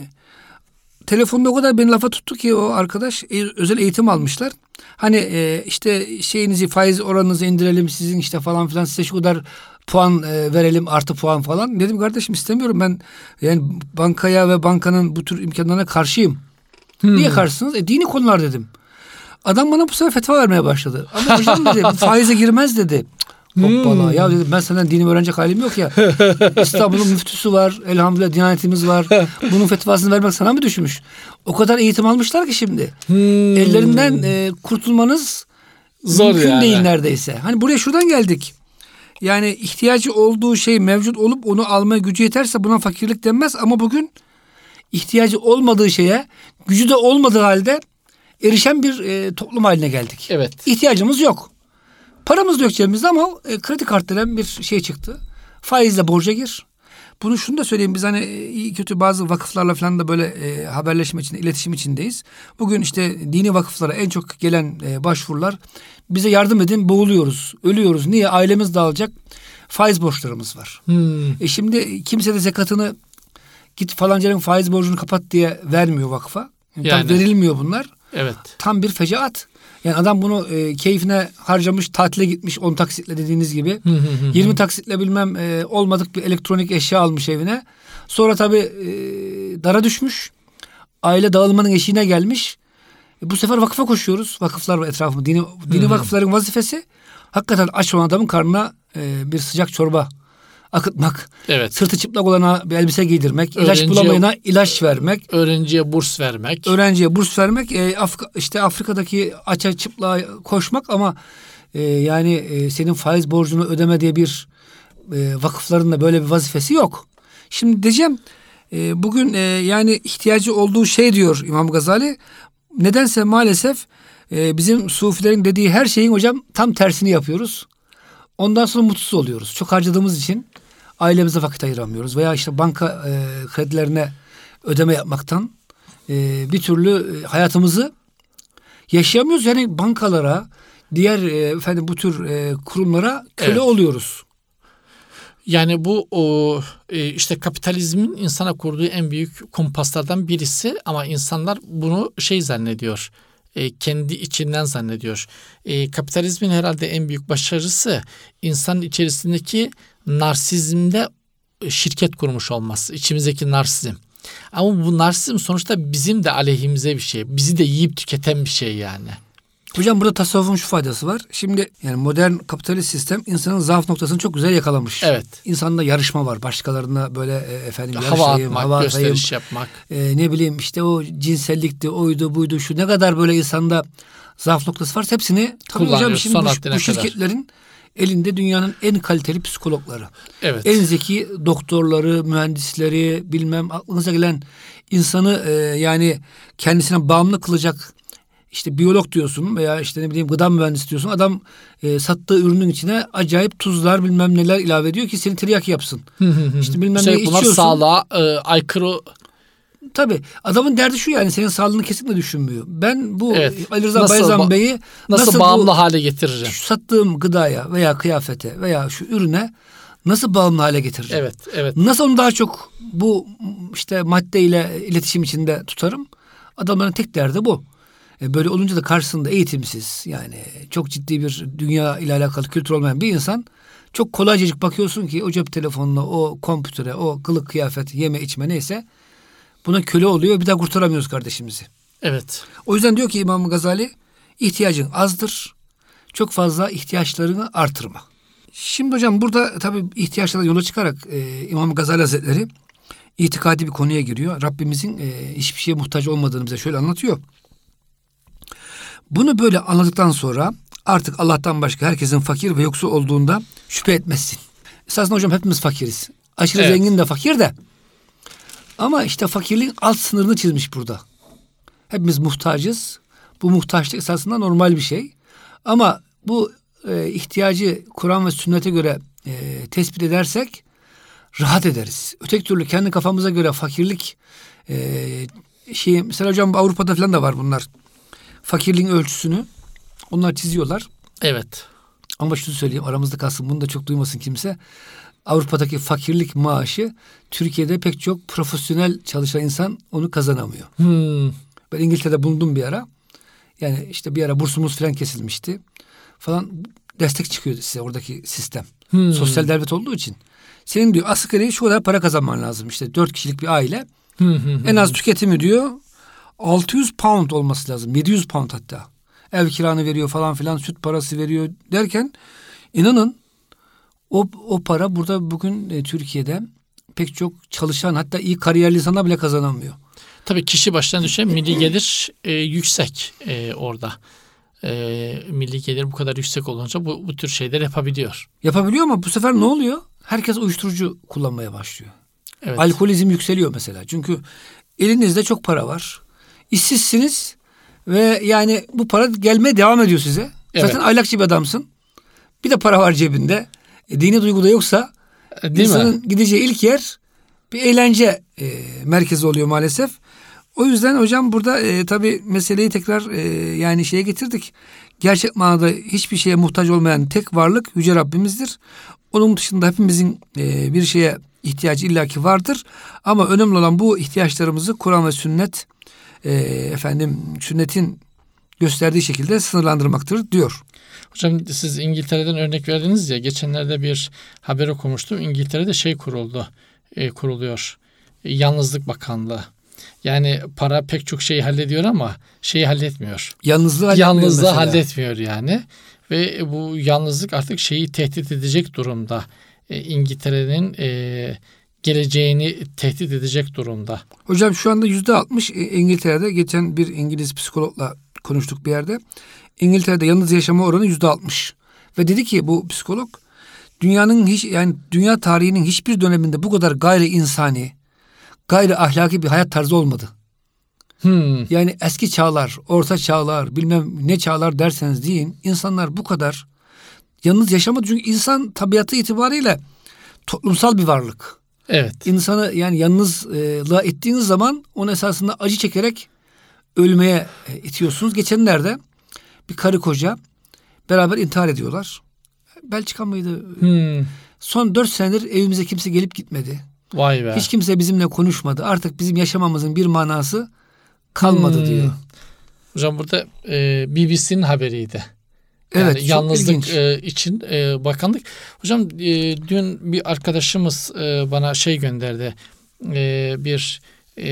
telefonda o kadar beni lafa tuttu ki o arkadaş, e, özel eğitim almışlar. Hani e, işte şeyinizi, faiz oranınızı indirelim sizin işte falan filan, size şu kadar puan e, verelim, artı puan falan. Dedim kardeşim istemiyorum ben, yani bankaya ve bankanın bu tür imkanlarına karşıyım. Hmm. Niye karşısınız? E, dini konular dedim. Adam bana bu sefer fetva vermeye başladı. Ama hocam dedi bu faize girmez dedi. Hoppala. Hmm. Ya dedim ben senden dinimi öğrenecek halim yok ya. İstanbul'un müftüsü var. Elhamdülillah Diyanetimiz var. Bunun fetvasını vermek sana mı düşmüş? O kadar eğitim almışlar ki şimdi. Hmm. Ellerinden e, kurtulmanız zor mümkün yani. Değil neredeyse. Hani buraya şuradan geldik. Yani ihtiyacı olduğu şey mevcut olup onu almaya gücü yeterse buna fakirlik denmez. Ama bugün ihtiyacı olmadığı şeye gücü de olmadığı halde erişen bir e, toplum haline geldik. Evet. İhtiyacımız yok. Paramız da yok cebimizde ama e, kredi kartı denen bir şey çıktı. Faizle borca gir. Bunu şunu da söyleyeyim, biz hani iyi kötü bazı vakıflarla falan da böyle e, haberleşme için, iletişim içindeyiz. Bugün işte dini vakıflara en çok gelen e, başvurular, bize yardım edin, boğuluyoruz, ölüyoruz. Niye? Ailemiz dağılacak, faiz borçlarımız var. Hmm. E şimdi kimse de zekatını git falancanın faiz borcunu kapat diye vermiyor vakfa. Yani yani. Tam verilmiyor bunlar. Evet. Tam bir fecaat. Yani adam bunu e, keyfine harcamış, tatile gitmiş on taksitle dediğiniz gibi. yirmi taksitle bilmem e, olmadık bir elektronik eşya almış evine. Sonra tabii e, dara düşmüş. Aile dağılmanın eşiğine gelmiş. E, bu sefer vakıfa koşuyoruz. Vakıflar var etrafında. Dini, dini vakıfların vazifesi hakikaten aç olan adamın karnına e, bir sıcak çorba akıtmak. Evet. Sırtı çıplak olana bir elbise giydirmek. Öğrenciye, ilaç bulamayana ilaç vermek. Öğrenciye burs vermek. Öğrenciye burs vermek. E, Afrika, işte Afrika'daki aça çıplığa koşmak ama e, yani e, senin faiz borcunu ödeme diye bir e, vakıfların da böyle bir vazifesi yok. Şimdi diyeceğim e, bugün e, yani ihtiyacı olduğu şey diyor İmam Gazali. Nedense maalesef e, bizim sufilerin dediği her şeyin hocam tam tersini yapıyoruz. Ondan sonra mutsuz oluyoruz. Çok harcadığımız için ailemize vakit ayıramıyoruz. Veya işte banka e, kredilerine ödeme yapmaktan e, bir türlü e, hayatımızı yaşayamıyoruz. Yani bankalara, diğer e, efendim bu tür e, kurumlara köle evet. oluyoruz. Yani bu o, e, işte kapitalizmin insana kurduğu en büyük kumpaslardan birisi ama insanlar bunu şey zannediyor. E, kendi içinden zannediyor. E, kapitalizmin herhalde en büyük başarısı insanın içerisindeki narsizmde şirket kurmuş olması. İçimizdeki narsizm. Ama bu narsizm sonuçta bizim de aleyhimize bir şey. Bizi de yiyip tüketen bir şey yani. Hocam burada tasavvufun şu faydası var. Şimdi yani modern kapitalist sistem insanın zaaf noktasını çok güzel yakalamış. Evet. İnsanda yarışma var. Başkalarına böyle e, efendim hava yarışayım, atmak, hava gösteriş yapmak. E, ne bileyim işte o cinsellikti, oydu, buydu, şu ne kadar böyle insanda zaaf noktası varsa hepsini tabii hocam şimdi bu, bu şirketlerin elinde dünyanın en kaliteli psikologları. Evet. En zeki doktorları, mühendisleri, bilmem aklınıza gelen insanı e, yani kendisine bağımlı kılacak işte biyolog diyorsun veya işte ne bileyim gıda mühendisi diyorsun. Adam e, sattığı ürünün içine acayip tuzlar bilmem neler ilave ediyor ki seni tiryaki yapsın. İşte bilmem ne içiyorsun. Bunlar sağlığa e, aykırı. Tabii adamın derdi şu, yani senin sağlığını kesinlikle düşünmüyor. Ben bu Evet. Ali Rıza Nasıl Bayezan ba- Bey'i Nasıl, nasıl bağımlı bu, hale getireceğim? şu sattığım gıdaya veya kıyafete veya şu ürüne nasıl bağımlı hale getireceğim? Evet, evet. Nasıl onu daha çok bu işte maddeyle iletişim içinde tutarım? Adamların tek derdi bu. E böyle olunca da karşısında eğitimsiz, yani çok ciddi bir dünya ile alakalı kültür olmayan bir insan, çok kolaycacık bakıyorsun ki o cep telefonuna, o kompütere, o kılık kıyafet, yeme içme neyse buna köle oluyor. Bir daha kurtaramıyoruz kardeşimizi. Evet. O yüzden diyor ki İmam Gazali, ihtiyacın azdır, çok fazla ihtiyaçlarını artırma. Şimdi hocam burada tabii ihtiyaçlardan yola çıkarak e, İmam Gazali Hazretleri itikadi bir konuya giriyor. Rabbimizin e, hiçbir şeye muhtaç olmadığını bize şöyle anlatıyor. Bunu böyle anladıktan sonra artık Allah'tan başka herkesin fakir ve yoksul olduğunda şüphe etmezsin. Esasında hocam hepimiz fakiriz. Aşırı Evet. zengin de fakir de. Ama işte fakirliğin alt sınırını çizmiş burada. Hepimiz muhtacız. Bu muhtaçlık esasında normal bir şey. Ama bu e, ihtiyacı Kur'an ve sünnete göre e, tespit edersek rahat ederiz. Öteki türlü kendi kafamıza göre fakirlik e, şey, mesela hocam Avrupa'da falan da var bunlar. Fakirliğin ölçüsünü onlar çiziyorlar. Evet. Ama şunu söyleyeyim, aramızda kalsın, bunu da çok duymasın kimse. Avrupa'daki fakirlik maaşı Türkiye'de pek çok profesyonel çalışan insan onu kazanamıyor. Hmm. Ben İngiltere'de bulundum bir ara. Yani işte bir ara bursumuz falan kesilmişti. Falan destek çıkıyordu size oradaki sistem. Hmm. Sosyal devlet olduğu için. Senin diyor asgari şu kadar para kazanman lazım. İşte dört kişilik bir aile. Hmm, hmm, En az tüketimi diyor altı yüz pound olması lazım. yedi yüz pound hatta. Ev kiranı veriyor falan filan, süt parası veriyor derken inanın o, o para burada bugün e, Türkiye'de pek çok çalışan, hatta iyi kariyerli insanlar bile kazanamıyor. Tabii kişi başına düşen milli gelir e, yüksek e, orada. E, milli gelir bu kadar yüksek olunca bu, bu tür şeyler yapabiliyor. Yapabiliyor ama bu sefer ne oluyor? Herkes uyuşturucu kullanmaya başlıyor. Evet. Alkolizm yükseliyor mesela. Çünkü elinizde çok para var. İşsizsiniz ve yani bu para gelmeye devam ediyor size. Evet. Zaten aylakçı bir adamsın. Bir de para var cebinde. E, dini duygu da yoksa Değil insanın mi? gideceği ilk yer bir eğlence e, merkezi oluyor maalesef. O yüzden hocam burada e, tabii meseleyi tekrar e, yani şeye getirdik. Gerçek manada hiçbir şeye muhtaç olmayan tek varlık Yüce Rabbimizdir. Onun dışında hepimizin e, bir şeye ihtiyacı illaki vardır. Ama önemli olan bu ihtiyaçlarımızı Kur'an ve sünnet e, efendim sünnetin gösterdiği şekilde sınırlandırmaktır diyor. Hocam siz İngiltere'den örnek verdiniz ya, geçenlerde bir haber okumuştum. İngiltere'de şey kuruldu, e, kuruluyor. E, Yalnızlık Bakanlığı. Yani para pek çok şeyi hallediyor ama şeyi halletmiyor. Yalnızlığı halletmiyor Yalnızlığı mesela. halletmiyor yani. Ve bu yalnızlık artık şeyi tehdit edecek durumda. E, İngiltere'nin e, geleceğini tehdit edecek durumda. Hocam şu anda yüzde altmış İngiltere'de, geçen bir İngiliz psikologla konuştuk bir yerde. İngiltere'de yalnız yaşama oranı yüzde altmış. Ve dedi ki bu psikolog, dünyanın hiç yani dünya tarihinin hiçbir döneminde bu kadar gayri insani, gayri ahlaki bir hayat tarzı olmadı. Hmm. Yani eski çağlar, orta çağlar, bilmem ne çağlar derseniz deyin, insanlar bu kadar yalnız yaşamadı. Çünkü insan tabiatı itibariyle toplumsal bir varlık. Evet. İnsanı yani yalnızlığa ettiğiniz zaman onu esasında acı çekerek ölmeye itiyorsunuz. Geçenlerde bir karı koca beraber intihar ediyorlar. Belçika mıydı? Hmm. Son dört senedir evimize kimse gelip gitmedi. Vay be. Hiç kimse bizimle konuşmadı. Artık bizim yaşamamızın bir manası kalmadı Hmm. diyor. Hocam burada e, B B C'nin haberiydi. Yani Evet, çok yalnızlık ilginç. e, için e, bakanlık. Hocam e, dün bir arkadaşımız e, bana şey gönderdi. E, bir e,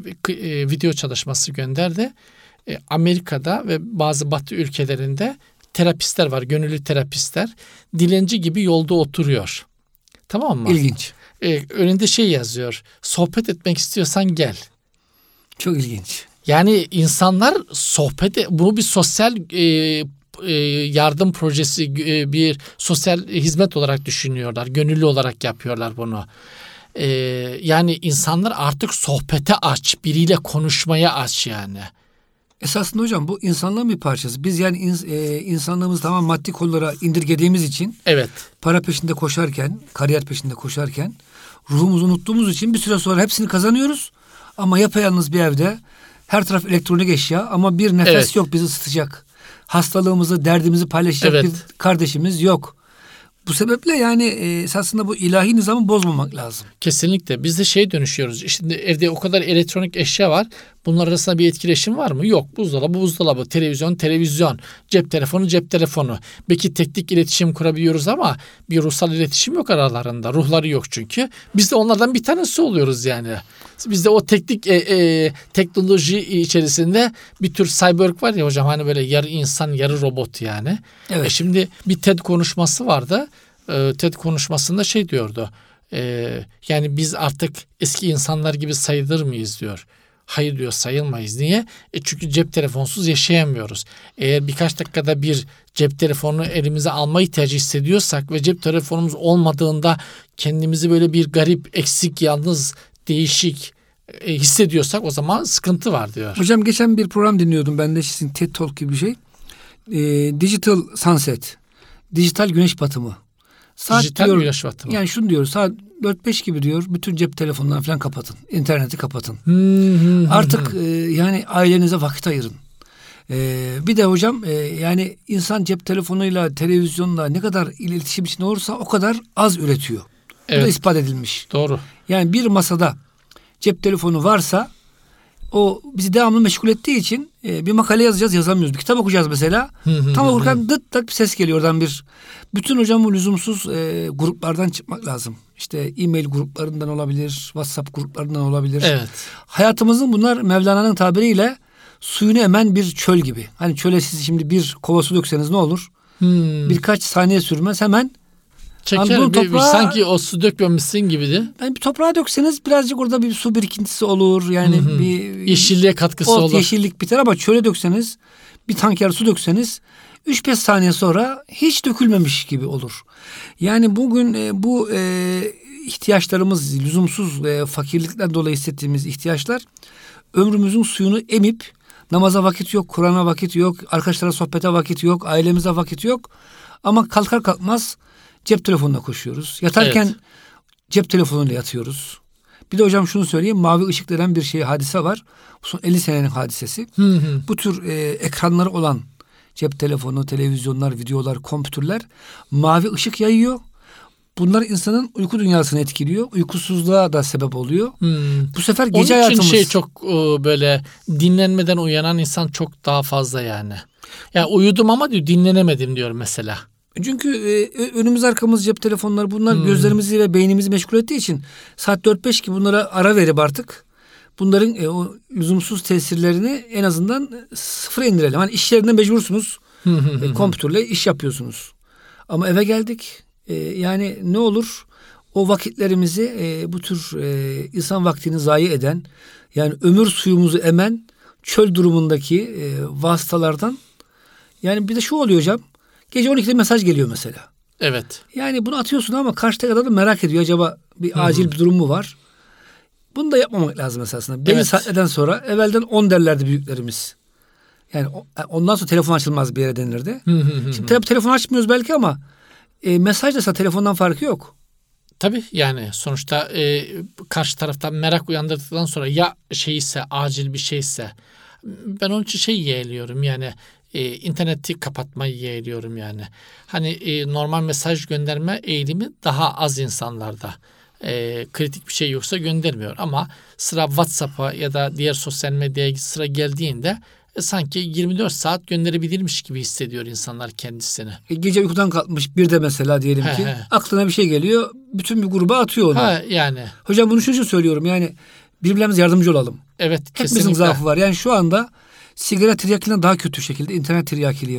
e, video çalışması gönderdi. E, Amerika'da ve bazı Batı ülkelerinde terapistler var, gönüllü terapistler. Dilenci gibi yolda oturuyor. Tamam mı? İlginç. E, önünde şey yazıyor. Sohbet etmek istiyorsan gel. Çok ilginç. Yani insanlar sohbet, bu bir sosyal e, e, yardım projesi, e, bir sosyal hizmet olarak düşünüyorlar. Gönüllü olarak yapıyorlar bunu. E, yani insanlar artık sohbete aç, biriyle konuşmaya aç yani. Esasında hocam bu insanlığın bir parçası. Biz yani ins, e, insanlığımızı tamam maddi kollara indirgediğimiz için, evet, para peşinde koşarken, kariyer peşinde koşarken ruhumuzu unuttuğumuz için bir süre sonra hepsini kazanıyoruz. Ama yapayalnız bir evde her taraf elektronik eşya ama bir nefes evet. yok bizi ısıtacak. Hastalığımızı, derdimizi paylaşacak evet. bir kardeşimiz yok. Bu sebeple yani e, esasında bu ilahi nizamı bozmamak lazım. Kesinlikle. Biz de şeye dönüşüyoruz. Şimdi evde o kadar elektronik eşya var. Bunlar arasında bir etkileşim var mı? Yok. Buzdolabı, buzdolabı, televizyon, televizyon, cep telefonu, cep telefonu. Belki teknik iletişim kurabiliyoruz ama bir ruhsal iletişim yok aralarında. Ruhları yok çünkü. Biz de onlardan bir tanesi oluyoruz yani. Biz de o teknik e, e, teknoloji içerisinde bir tür cyborg var ya hocam, hani böyle yarı insan yarı robot yani. Evet. E şimdi bir TED konuşması vardı. E, TED konuşmasında şey diyordu. E, yani biz artık eski insanlar gibi sayılır mıyız diyor. Hayır diyor, sayılmayız. Niye? E çünkü cep telefonsuz yaşayamıyoruz. Eğer birkaç dakikada bir cep telefonunu elimize alma ihtiyacı hissediyorsak ve cep telefonumuz olmadığında kendimizi böyle bir garip, eksik, yalnız, değişik e, hissediyorsak o zaman sıkıntı var diyor. Hocam geçen bir program dinliyordum ben de, sizin TED Talk gibi bir şey. E, Digital Sunset. Dijital güneş batımı. Saat Dijital diyor, güneş batımı. yani şunu diyor, saat dört beş gibi diyor bütün cep telefonlarını falan kapatın. İnterneti kapatın. Hmm, Artık e, yani ailenize vakit ayırın. E, bir de hocam e, yani insan cep telefonuyla, televizyonla ne kadar iletişim içinde olursa o kadar az üretiyor. evet. Bu da ispat edilmiş. Doğru. Yani bir masada cep telefonu varsa o bizi devamlı meşgul ettiği için e, bir makale yazacağız, yazamıyoruz. Bir kitap okuyacağız mesela. Tam okurken dıt tak bir ses geliyor oradan bir. Bütün hocam bu lüzumsuz e, gruplardan çıkmak lazım. İşte e-mail gruplarından olabilir, WhatsApp gruplarından olabilir. Evet. Hayatımızın bunlar Mevlana'nın tabiriyle suyunu emen bir çöl gibi. Hani çöle siz şimdi bir kova su dökseniz ne olur? Hmm. Birkaç saniye sürmez hemen. Çeker, Hani bir, bir, toprağa, sanki o su dökmemişsin gibiydi. yani bir toprağa dökseniz birazcık orada bir su birikintisi olur. Yani Hı hı. bir Yeşilliğe katkısı ot, olur. yeşillik biter ama çöle dökseniz, bir tanker su dökseniz üç beş saniye sonra hiç dökülmemiş gibi olur. Yani bugün e, bu e, ihtiyaçlarımız, lüzumsuz e, fakirlikten dolayı hissettiğimiz ihtiyaçlar ömrümüzün suyunu emip namaza vakit yok, Kur'an'a vakit yok, arkadaşlara sohbete vakit yok, ailemize vakit yok. Ama kalkar kalkmaz cep telefonuna koşuyoruz. Yatarken Evet. cep telefonuyla yatıyoruz. Bir de hocam şunu söyleyeyim, mavi ışık denen bir şey, hadise var. Bu son elli senenin hadisesi. Hı hı. Bu tür e, ekranları olan cep telefonu, televizyonlar, videolar, kompütürler mavi ışık yayıyor. Bunlar insanın uyku dünyasını etkiliyor. Uykusuzluğa da sebep oluyor. Hmm. Bu sefer Onun gece için hayatımız... şey çok e, böyle dinlenmeden uyanan insan çok daha fazla yani. Ya uyudum ama diyor dinlenemedim diyor mesela. Çünkü e, önümüz arkamız cep telefonları, bunlar Hmm. gözlerimizi ve beynimizi meşgul ettiği için saat dört beş gibi bunlara ara verip artık bunların e, o lüzumsuz tesirlerini en azından sıfıra indirelim. Hani iş yerinde mecbursunuz. e, kompütürle iş yapıyorsunuz. Ama eve geldik. E, yani ne olur o vakitlerimizi e, bu tür e, insan vaktini zayi eden, yani ömür suyumuzu emen çöl durumundaki e, vasıtalardan, yani bir de şu oluyor hocam. Gece on ikide mesaj geliyor mesela. Evet. Yani bunu atıyorsun ama karşıdaki adam da merak ediyor. Acaba bir Hı-hı. acil bir durum mu var? Bunu da yapmamak lazım esasında. Belli evet. saatlerden sonra, evvelden on derlerdi büyüklerimiz. Yani ondan sonra telefon açılmaz bir yere denirdi. Hı-hı. Şimdi tabii telefon açmıyoruz belki ama e, mesaj da telefondan farkı yok. Tabii yani sonuçta e, karşı taraftan merak uyandırdıktan sonra ya şeyse, acil bir şeyse, ben onun için şey yeğliyorum yani e, interneti kapatmayı yeğliyorum yani. Hani e, normal mesaj gönderme eğilimi daha az insanlarda. E, kritik bir şey yoksa göndermiyor ama sıra WhatsApp'a ya da diğer sosyal medyaya sıra geldiğinde e, sanki yirmi dört saat gönderebilirmiş gibi hissediyor insanlar kendisini. E, gece uykudan kalkmış bir de mesela diyelim he, ki he. aklına bir şey geliyor, bütün bir gruba atıyor onu. Ha, yani. Hocam bunu şunun için söylüyorum, yani birbirlerimize yardımcı olalım. Evet, hepimizin zaafı var. Yani şu anda sigara tiryakiliğinden daha kötü şekilde internet tiryakiliği var.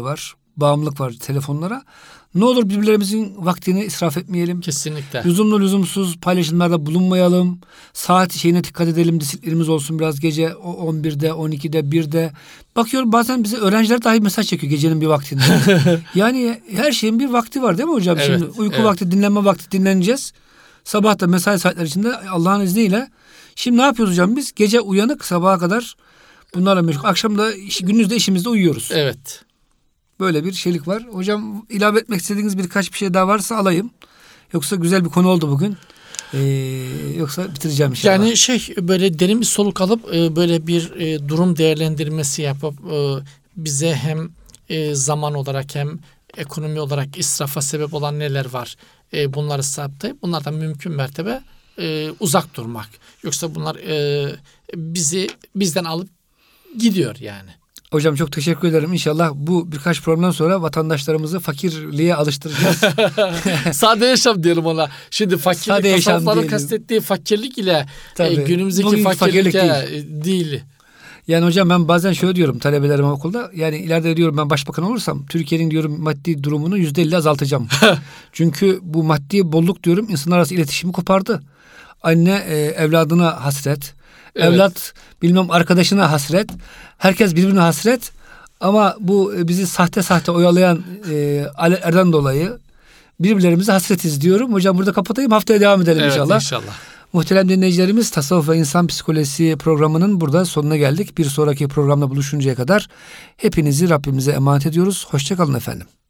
bağımlılık var telefonlara. Ne olur birbirlerimizin vaktini israf etmeyelim. Kesinlikle. Lüzumlu lüzumsuz paylaşımlarda bulunmayalım. Saat şeyine dikkat edelim. Disiplinimiz olsun biraz gece on birde, on ikide, birde. Bakıyorum bazen bize öğrenciler dahi mesaj çekiyor gecenin bir vaktinde. Yani her şeyin bir vakti var değil mi hocam? Evet, Şimdi uyku evet. vakti, dinlenme vakti dinleneceğiz. Sabah da mesai saatleri içinde Allah'ın izniyle. Şimdi ne yapıyoruz hocam biz? Gece uyanık sabaha kadar bunlarla meşgul. Akşam da iş, gündüz de işimizde uyuyoruz. Evet. Böyle bir şeylik var. Hocam ilave etmek istediğiniz birkaç bir şey daha varsa alayım. Yoksa güzel bir konu oldu bugün. Ee, yoksa bitireceğim inşallah. Yani şey böyle derin bir soluk alıp e, böyle bir e, durum değerlendirmesi yapıp e, bize hem e, zaman olarak hem ekonomi olarak israfa sebep olan neler var e, bunları saptayıp bunlardan mümkün mertebe e, uzak durmak. Yoksa bunlar e, bizi bizden alıp gidiyor yani. Hocam çok teşekkür ederim. İnşallah bu birkaç programdan sonra vatandaşlarımızı fakirliğe alıştıracağız. Sade yaşam diyelim ona. Şimdi fakirlik, Sade yaşam tasavvufların diyelim. kastettiği fakirlik ile Tabii. e, günümüzdeki Bugünkü fakirlik, fakirlik değil. değil. Yani hocam ben bazen şöyle diyorum talebelerime okulda. Yani ileride diyorum ben başbakan olursam Türkiye'nin diyorum maddi durumunu yüzde elli azaltacağım. Çünkü bu maddi bolluk diyorum insanlar arası iletişimi kopardı. Anne e, evladına hasret. Evet. Evlat bilmem arkadaşına hasret. Herkes birbirine hasret. Ama bu e, bizi sahte sahte oyalayan e, aletlerden dolayı birbirlerimize hasretiz diyorum. Hocam burada kapatayım, haftaya devam edelim Evet, inşallah. inşallah. Muhterem dinleyicilerimiz, Tasavvuf ve İnsan Psikolojisi programının burada sonuna geldik. Bir sonraki programda buluşuncaya kadar hepinizi Rabbimize emanet ediyoruz. Hoşça kalın efendim.